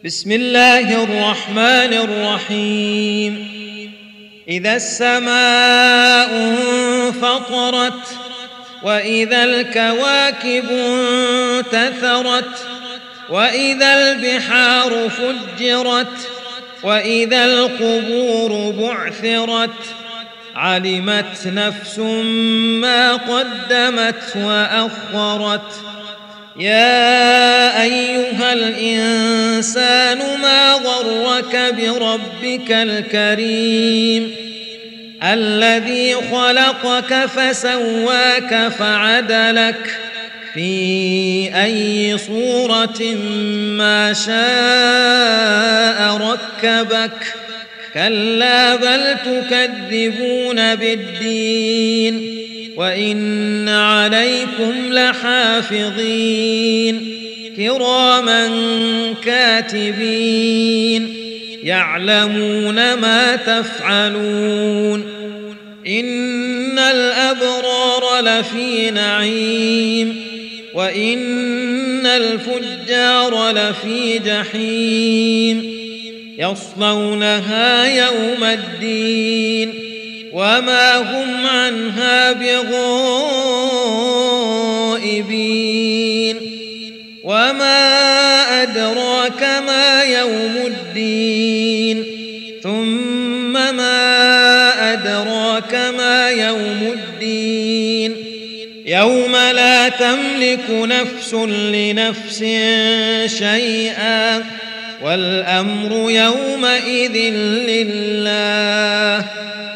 بسم الله الرحمن الرحيم. إذا السماء انفطرت وإذا الكواكب انتثرت وإذا البحار فجرت وإذا القبور بعثرت علمت نفس ما قدمت وأخرت. يا أيها الإنسان ما غرك بربك الكريم الذي خلقك فسواك فعدلك في أي صورة ما شاء ركبك. كلا بل تكذبون بالدين وإن عليكم لحافظين كراما كاتبين يعلمون ما تفعلون. إن الأبرار لفي نعيم وإن الفجار لفي جحيم يصلونها يوم الدين وما هم عنها بغائبين. وما أدراك ما يوم الدين ثم ما أدراك ما يوم الدين يوم لا تملك نفس لنفس شيئا والأمر يومئذ لله